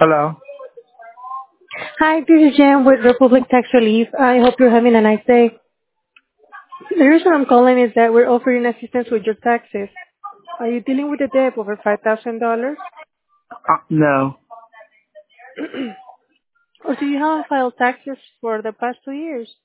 Hello. Hi, this is Jan with Republic Tax Relief. I hope you're having a nice day. The reason I'm calling is that we're offering assistance with your taxes. Are you dealing with a debt over $5,000? No. Or do you have filed taxes for the past 2 years?